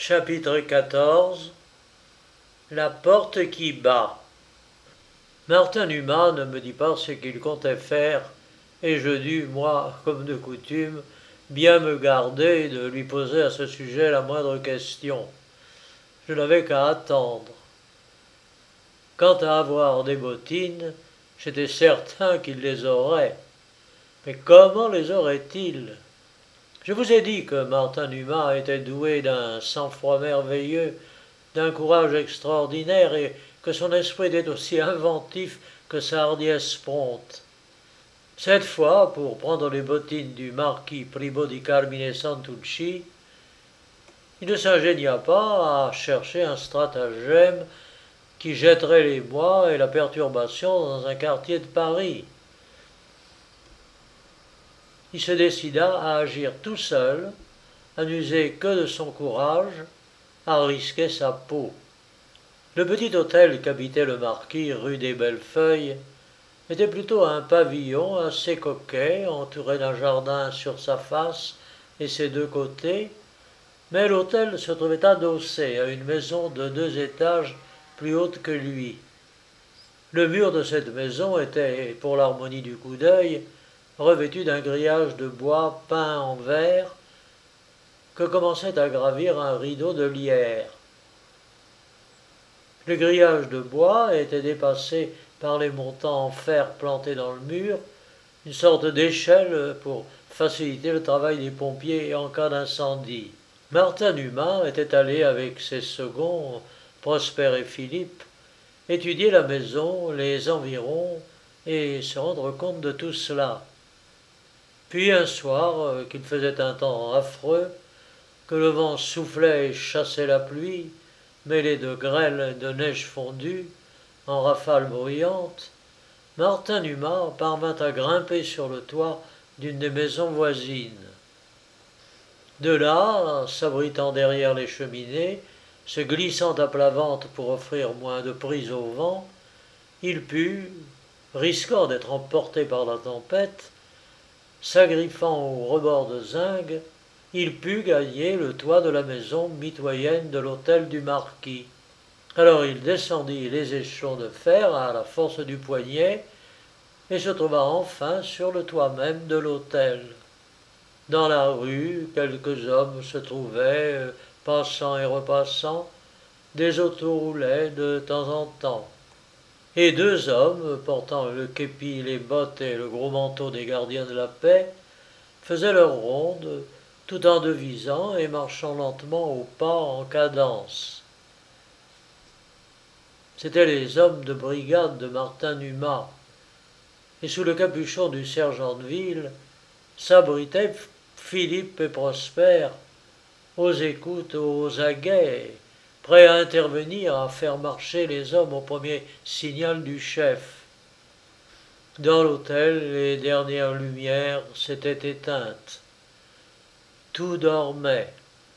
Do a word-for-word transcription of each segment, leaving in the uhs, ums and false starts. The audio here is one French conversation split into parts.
Chapitre quatorze. La porte qui bat. Martin Numa ne me dit pas ce qu'il comptait faire, et je dus, moi, comme de coutume, bien me garder de lui poser à ce sujet la moindre question. Je n'avais qu'à attendre. Quant à avoir des bottines, j'étais certain qu'il les aurait. Mais comment les aurait-il? Je vous ai dit que Martin Numa était doué d'un sang-froid merveilleux, d'un courage extraordinaire, et que son esprit était aussi inventif que sa hardiesse prompte. Cette fois, pour prendre les bottines du marquis Pribo di Carmine Santucci, il ne s'ingénia pas à chercher un stratagème qui jetterait l'émoi et la perturbation dans un quartier de Paris. Il se décida à agir tout seul, à n'user que de son courage, à risquer sa peau. Le petit hôtel qu'habitait le marquis rue des Bellefeuilles était plutôt un pavillon assez coquet, entouré d'un jardin sur sa face et ses deux côtés, mais l'hôtel se trouvait adossé à une maison de deux étages plus haute que lui. Le mur de cette maison était, pour l'harmonie du coup d'œil, revêtu d'un grillage de bois peint en vert que commençait à gravir un rideau de lierre. Le grillage de bois était dépassé par les montants en fer plantés dans le mur, une sorte d'échelle pour faciliter le travail des pompiers en cas d'incendie. Martin Numa était allé avec ses seconds, Prosper et Philippe, étudier la maison, les environs et se rendre compte de tout cela. Puis un soir, qu'il faisait un temps affreux, que le vent soufflait et chassait la pluie, mêlée de grêle et de neige fondue, en rafales bruyantes, Martin Numa parvint à grimper sur le toit d'une des maisons voisines. De là, s'abritant derrière les cheminées, se glissant à plat ventre pour offrir moins de prise au vent, il put, risquant d'être emporté par la tempête, s'agriffant au rebord de zinc, il put gagner le toit de la maison mitoyenne de l'hôtel du marquis. Alors il descendit les échelons de fer à la force du poignet et se trouva enfin sur le toit même de l'hôtel. Dans la rue, quelques hommes se trouvaient, passant et repassant, des autos roulaient de temps en temps. Et deux hommes, portant le képi, les bottes et le gros manteau des gardiens de la paix, faisaient leur ronde, tout en devisant et marchant lentement au pas en cadence. C'étaient les hommes de brigade de Martin Numa, et sous le capuchon du sergent de ville s'abritaient Philippe et Prosper, aux écoutes, aux aguets, prêts à intervenir, à faire marcher les hommes au premier signal du chef. Dans l'hôtel, les dernières lumières s'étaient éteintes. Tout dormait.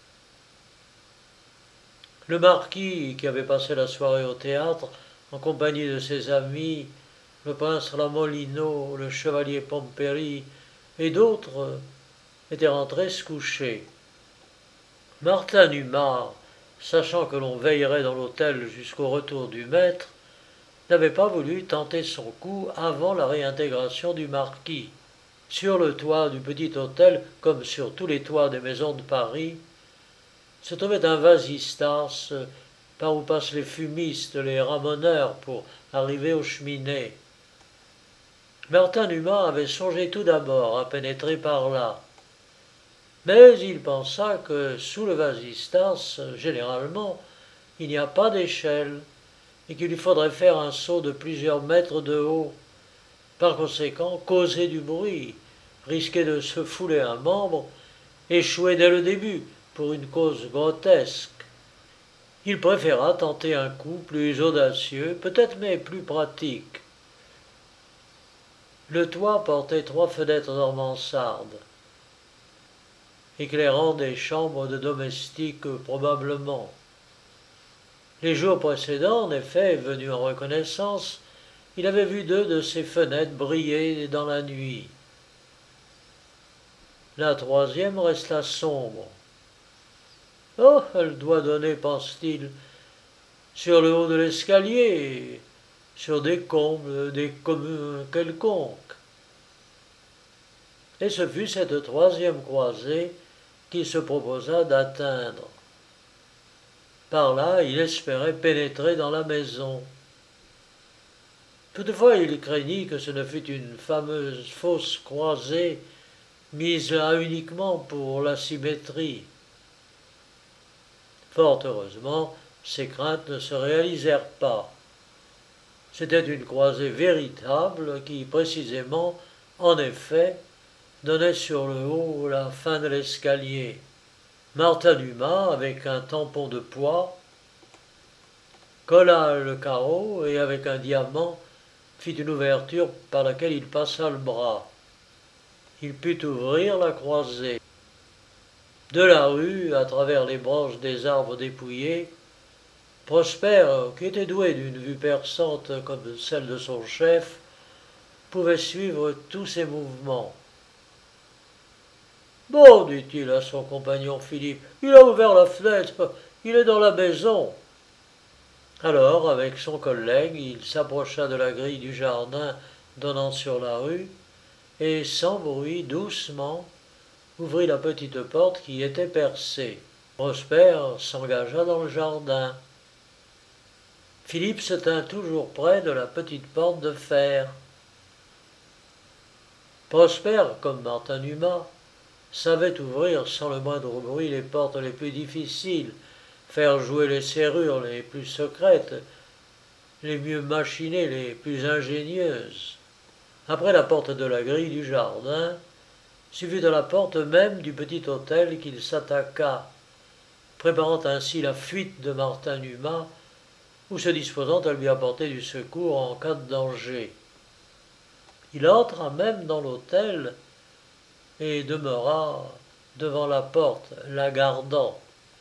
Le marquis, qui avait passé la soirée au théâtre, en compagnie de ses amis, le prince Lamolino, le chevalier Pompéri et d'autres, était rentré se coucher. Martin Numa, sachant que l'on veillerait dans l'hôtel jusqu'au retour du maître, n'avait pas voulu tenter son coup avant la réintégration du marquis. Sur le toit du petit hôtel, comme sur tous les toits des maisons de Paris, se trouvait un vasistas par où passent les fumistes, les ramoneurs pour arriver aux cheminées. Martin Numa avait songé tout d'abord à pénétrer par là, mais il pensa que sous le vasistas, généralement, il n'y a pas d'échelle et qu'il lui faudrait faire un saut de plusieurs mètres de haut. Par conséquent, causer du bruit, risquer de se fouler un membre, échouer dès le début pour une cause grotesque. Il préféra tenter un coup plus audacieux, peut-être mais plus pratique. Le toit portait trois fenêtres en mansarde, éclairant des chambres de domestiques probablement. Les jours précédents, en effet, venu en reconnaissance, il avait vu deux de ces fenêtres briller dans la nuit. La troisième resta sombre. Oh, elle doit donner, pense-t-il, sur le haut de l'escalier, sur des combles, des communs quelconques. Et ce fut cette troisième croisée qu'il se proposa d'atteindre. Par là, il espérait pénétrer dans la maison. Toutefois, il craignit que ce ne fût une fameuse fausse croisée mise là uniquement pour la symétrie. Fort heureusement, ses craintes ne se réalisèrent pas. C'était une croisée véritable qui, précisément, en effet, donnait sur le haut la fin de l'escalier. Martin Dumas, avec un tampon de poids, colla le carreau et avec un diamant fit une ouverture par laquelle il passa le bras. Il put ouvrir la croisée. De la rue, à travers les branches des arbres dépouillés, Prosper, qui était doué d'une vue perçante comme celle de son chef, pouvait suivre tous ses mouvements. « Bon, dit-il à son compagnon Philippe, il a ouvert la fenêtre, il est dans la maison. » Alors, avec son collègue, il s'approcha de la grille du jardin donnant sur la rue, et sans bruit, doucement, ouvrit la petite porte qui était percée. Prosper s'engagea dans le jardin. Philippe se tint toujours près de la petite porte de fer. Prosper, comme Martin Dumas, savait ouvrir sans le moindre bruit les portes les plus difficiles, faire jouer les serrures les plus secrètes, les mieux machinées, les plus ingénieuses. Après la porte de la grille du jardin, suivi de la porte même du petit hôtel qu'il s'attaqua, préparant ainsi la fuite de Martin Dumas, ou se disposant à lui apporter du secours en cas de danger. Il entra même dans l'hôtel et demeura devant la porte, la gardant.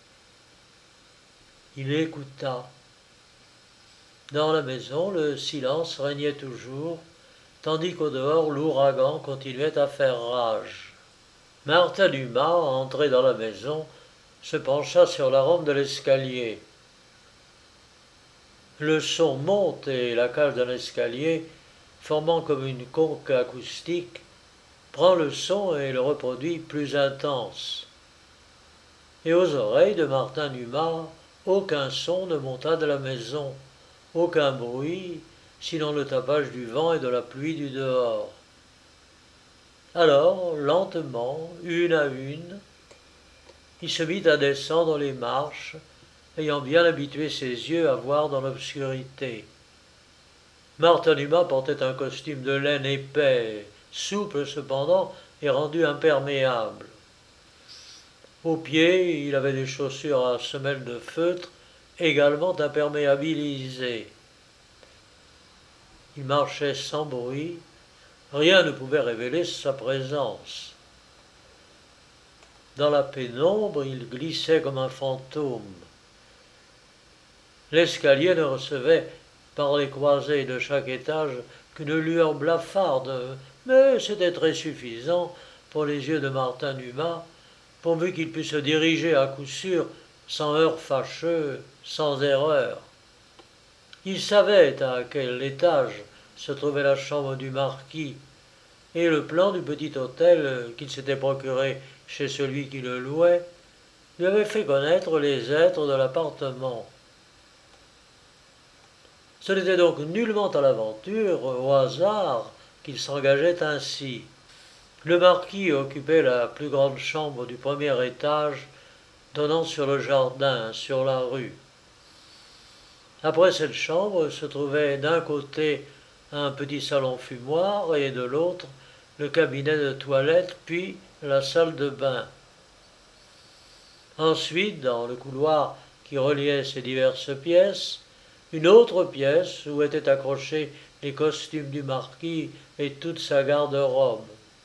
Il écouta. Dans la maison, le silence régnait toujours, tandis qu'au dehors, l'ouragan continuait à faire rage. Martin Dumas, entré dans la maison, se pencha sur la rampe de l'escalier. Le son monte et la cage d'un escalier, formant comme une conque acoustique, prend le son et le reproduit plus intense. Et aux oreilles de Martin Dumas, aucun son ne monta de la maison, aucun bruit, sinon le tapage du vent et de la pluie du dehors. Alors, lentement, une à une, il se mit à descendre les marches, ayant bien habitué ses yeux à voir dans l'obscurité. Martin Dumas portait un costume de laine épais, souple cependant et rendu imperméable. Aux pieds, il avait des chaussures à semelles de feutre, également imperméabilisées. Il marchait sans bruit, rien ne pouvait révéler sa présence. Dans la pénombre, il glissait comme un fantôme. L'escalier ne recevait, par les croisées de chaque étage, qu'une lueur blafarde, mais c'était très suffisant pour les yeux de Martin Dumas, pourvu qu'il pût se diriger à coup sûr, sans heurts fâcheux, sans erreur. Il savait à quel étage se trouvait la chambre du marquis, et le plan du petit hôtel qu'il s'était procuré chez celui qui le louait lui avait fait connaître les êtres de l'appartement. Ce n'était donc nullement à l'aventure, au hasard, qu'il s'engageait ainsi. Le marquis occupait la plus grande chambre du premier étage, donnant sur le jardin, sur la rue. Après cette chambre se trouvait d'un côté un petit salon fumoir et de l'autre le cabinet de toilette, puis la salle de bain. Ensuite, dans le couloir qui reliait ces diverses pièces, une autre pièce où étaient accrochés les costumes du marquis et toute sa garde-robe.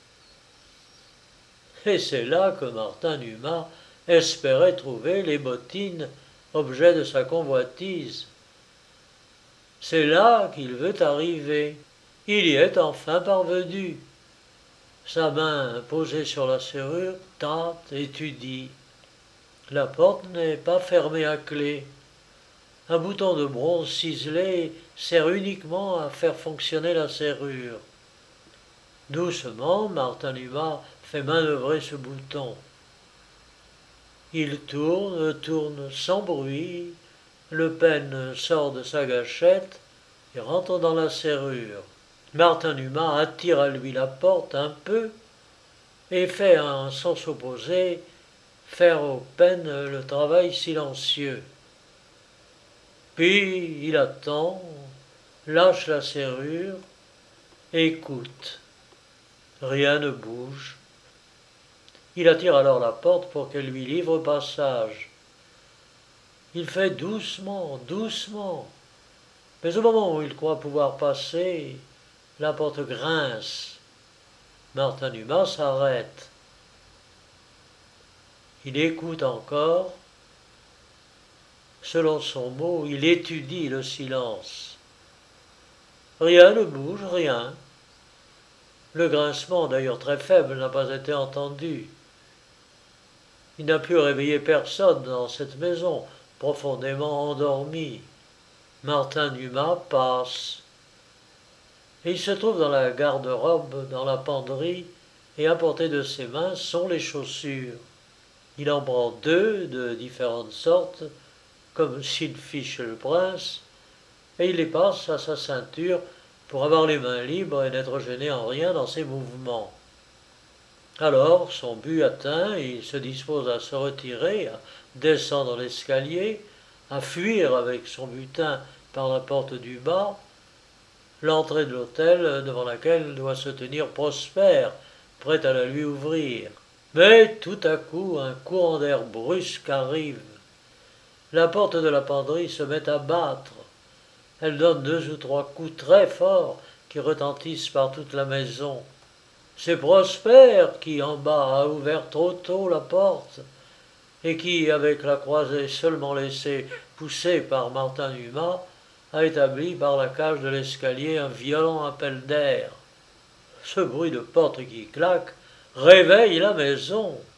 Et c'est là que Martin Dumas espérait trouver les bottines, objet de sa convoitise. C'est là qu'il veut arriver. Il y est enfin parvenu. Sa main posée sur la serrure tâte, étudie. La porte n'est pas fermée à clé. Un bouton de bronze ciselé sert uniquement à faire fonctionner la serrure. Doucement, Martin Dumas fait manœuvrer ce bouton. Il tourne, tourne sans bruit, le pêne sort de sa gâchette et rentre dans la serrure. Martin Dumas attire à lui la porte un peu et fait en sens opposé faire au pêne le travail silencieux. Puis il attend, lâche la serrure, écoute. Rien ne bouge. Il attire alors la porte pour qu'elle lui livre passage. Il fait doucement, doucement. Mais au moment où il croit pouvoir passer, la porte grince. Martin Dumas s'arrête. Il écoute encore. Selon son mot, il étudie le silence. Rien ne bouge, rien. Le grincement, d'ailleurs très faible, n'a pas été entendu. Il n'a pu réveiller personne dans cette maison, profondément endormie. Martin Dumas passe. Et il se trouve dans la garde-robe, dans la penderie, et à portée de ses mains sont les chaussures. Il en prend deux de différentes sortes, comme s'il fiche le prince, et il les passe à sa ceinture pour avoir les mains libres et n'être gêné en rien dans ses mouvements. Alors, son but atteint, il se dispose à se retirer, à descendre l'escalier, à fuir avec son butin par la porte du bas, l'entrée de l'hôtel devant laquelle doit se tenir Prosper, prêt à la lui ouvrir. Mais tout à coup, un courant d'air brusque arrive. La porte de la penderie se met à battre. Elle donne deux ou trois coups très forts qui retentissent par toute la maison. C'est Prosper qui, en bas, a ouvert trop tôt la porte et qui, avec la croisée seulement laissée pousser par Martin Dumas, a établi par la cage de l'escalier un violent appel d'air. Ce bruit de porte qui claque réveille la maison.